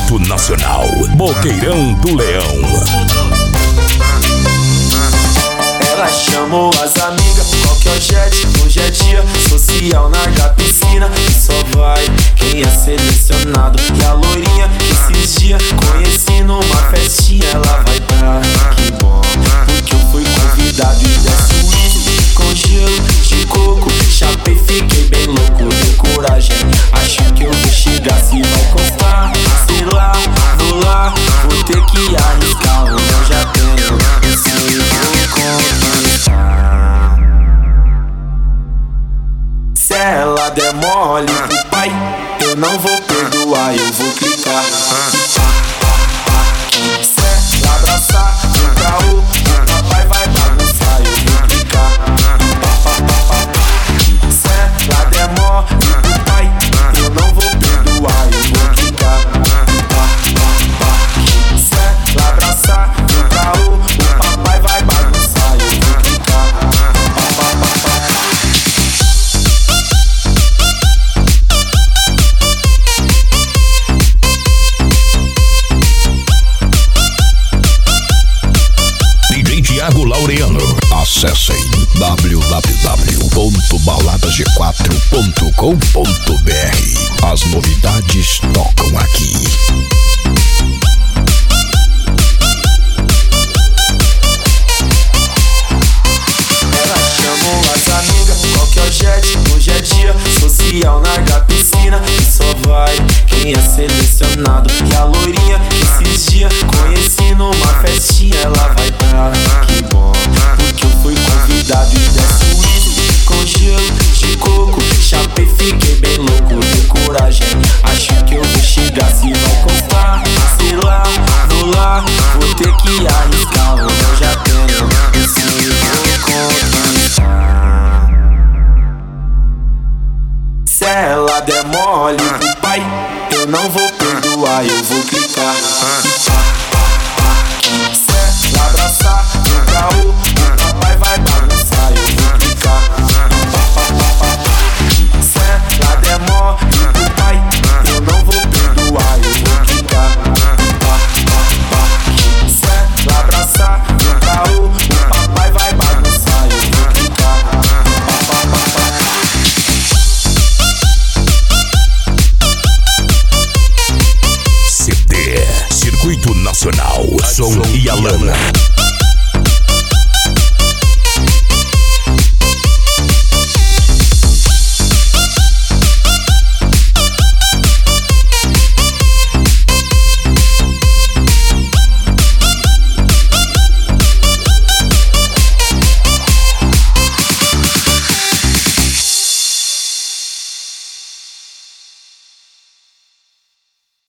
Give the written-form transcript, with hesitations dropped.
Distrito Nacional, Boqueirão do Leão. Ela chamou as amigas, qual que é o jet? Hoje é dia social na piscina. E só vai quem é selecionado. E a loirinha que esses dias conheci numa festinha, ela vai dar. Que bom, porque eu fui convidado e desce o uísque com gelo de coco. Chapei, fiquei bem louco, dei coragem. Acho que eu vou chegar, se vai custar. Sei lá, vou lá, vou ter que arriscar. Eu já tenho, eu sei, vou conquistar. Se ela der mole pro pai, eu não vou perdoar, eu vou clicar. Se ela abraçar o caô, o papai vai bagunçar, eu vou clicar. Se ela der mole pro pai, eu não vou perdoar, eu vou clicar. Se ela abraçar o caô, o papai vai bagunçar, eu vou clicar. Thiago Laureano. Acessem www.baladasg4.com.br. As novidades tocam aqui. Ela chamou as amigas, qual que é o jet? Hoje é dia social na piscina. E só vai quem é selecionado. E a loirinha que esses dias conheci numa festinha, ela vai dar. Que bom, porque eu fui convidado e desce o uísque com gelo de coco. Chapei, fiquei bem louco, dei coragem. Acho que eu vou chegar, se vai custar. Sei lá, vou lá, vou ter que arriscar. Eu já tenho, eu sei, vou conquistar. Se ela der mole pro pai, eu não vou perdoar, eu vou clicar. Se ela abraçar o caô,